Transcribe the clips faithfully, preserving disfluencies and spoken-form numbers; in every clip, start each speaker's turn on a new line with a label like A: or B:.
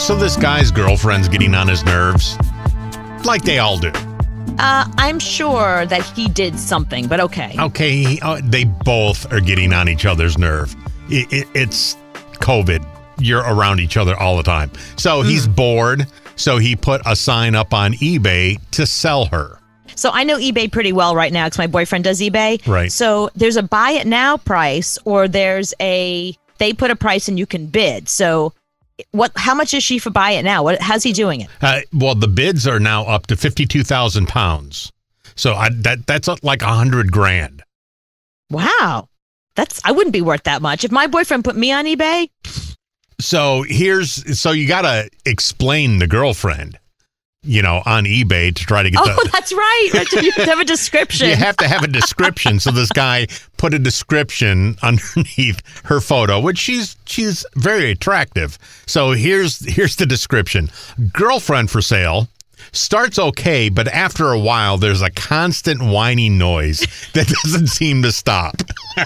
A: So this guy's girlfriend's getting on his nerves, like they all do.
B: Uh, I'm sure that he did something, but okay.
A: Okay, he, uh, they both are getting on each other's nerve. It, it, it's COVID. You're around each other all the time. So he's mm. bored, so he put a sign up on eBay to sell her.
B: So I know eBay pretty well right now because my boyfriend does eBay.
A: Right.
B: So there's a buy it now price, or there's a, they put a price and you can bid. So what? How much is she for buy it now? What? How's he doing it?
A: Uh, well, the bids are now up to fifty-two thousand pounds. So I, that that's like a hundred grand.
B: Wow, that's I wouldn't be worth that much if my boyfriend put me on eBay.
A: So here's so you gotta explain the girlfriend, you know, on eBay to try to get.
B: Oh,
A: the,
B: that's right. You have to have a description.
A: You have to have a description. So this guy put a description underneath her photo, which she's she's very attractive. So here's here's the description: girlfriend for sale. Starts okay, but after a while, there's a constant whining noise that doesn't seem to stop.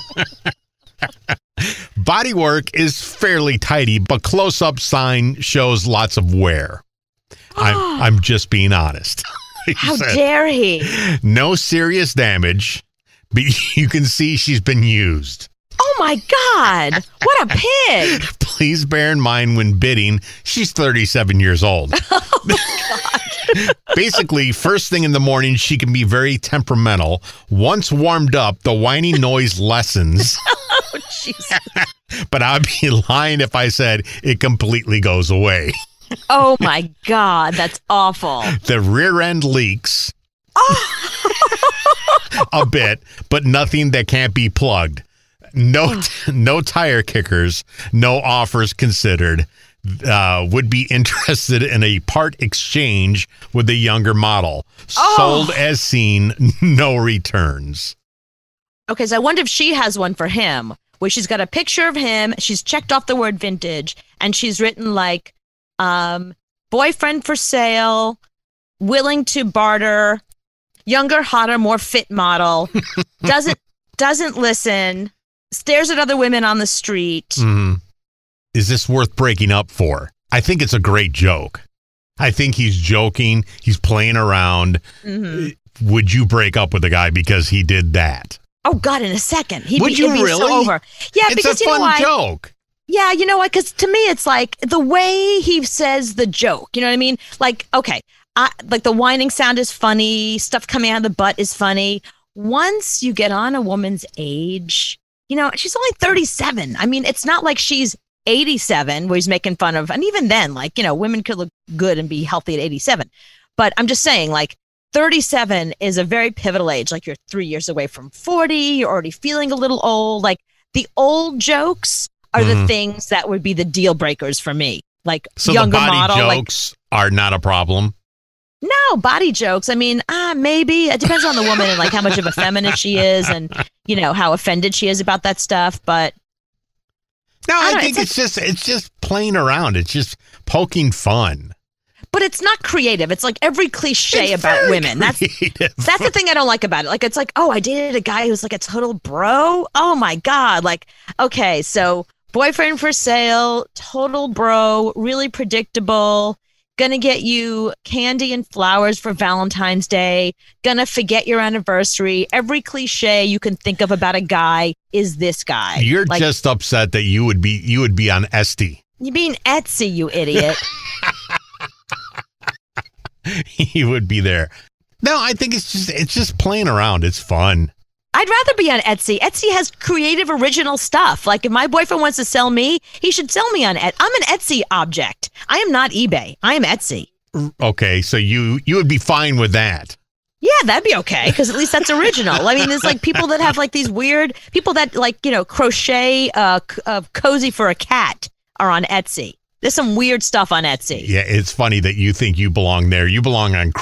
A: Bodywork is fairly tidy, but close-up sign shows lots of wear. I'm, I'm just being honest.
B: How dare he?
A: No serious damage, but you can see she's been used.
B: Oh my God, what a pig.
A: Please bear in mind when bidding, she's thirty-seven years old.
B: Oh my God.
A: Basically, first thing in the morning, she can be very temperamental. Once warmed up, the whining noise lessens.
B: Oh, Jesus.
A: But I'd be lying if I said it completely goes away.
B: Oh my God, that's awful.
A: The rear end leaks
B: oh.
A: a bit, but nothing that can't be plugged. No, t- no tire kickers, no offers considered. Uh, would be interested in a part exchange with the younger model.
B: Oh.
A: Sold as seen, no returns.
B: Okay, so I wonder if she has one for him, where she's got a picture of him, she's checked off the word vintage, and she's written like, um, boyfriend for sale, willing to barter, younger, hotter, more fit model, doesn't doesn't listen, stares at other women on the street.
A: Mm-hmm. Is this worth breaking up for? I think it's a great joke. I think he's joking. He's playing around. Mm-hmm. Would you break up with a guy because he did that?
B: Oh, God, in a second. He'd
A: Would
B: be,
A: you
B: it'd be
A: really?
B: so over. Yeah,
A: it's
B: because
A: a
B: you
A: fun
B: know why?
A: joke.
B: Yeah, you know what? Because to me, it's like the way he says the joke. You know what I mean? Like, okay, I, like the whining sound is funny. Stuff coming out of the butt is funny. Once you get on a woman's age, you know, she's only thirty-seven. I mean, it's not like she's eighty-seven where he's making fun of. And even then, like, you know, women could look good and be healthy at eighty-seven. But I'm just saying, like, thirty-seven is a very pivotal age. Like, you're three years away from forty. You're already feeling a little old. Like, the old jokes are mm. the things that would be the deal breakers for me. Like,
A: so
B: younger
A: the body
B: model.
A: jokes like, are not a problem?
B: No, body jokes. I mean, ah, maybe. It depends on the woman and, like, how much of a feminist she is and, you know, how offended she is about that stuff. But
A: no, I, I think
B: know,
A: it's, it's just it's just playing around. It's just poking fun.
B: But it's not creative. It's like every cliche it's about women. Creative. That's that's the thing I don't like about it. Like, it's like, oh, I dated a guy who's like a total bro. Oh my God. Like, okay, so boyfriend for sale, total bro, really predictable, gonna get you candy and flowers for Valentine's Day, gonna forget your anniversary. Every cliche you can think of about a guy is this guy.
A: You're
B: like,
A: just upset that you would be you would be on Etsy.
B: You mean Etsy, you idiot.
A: He would be there. No, I think it's just it's just playing around. It's fun.
B: I'd rather be on Etsy. Etsy has creative, original stuff. Like, if my boyfriend wants to sell me, he should sell me on Etsy. I'm an Etsy object. I am not eBay. I am Etsy.
A: Okay, so you you would be fine with that.
B: Yeah, that'd be okay, because at least that's original. I mean, there's like people that have like these weird people that like, you know, crochet uh, c- uh cozy for a cat are on Etsy. There's some weird stuff on Etsy.
A: Yeah, it's funny that you think you belong there. You belong on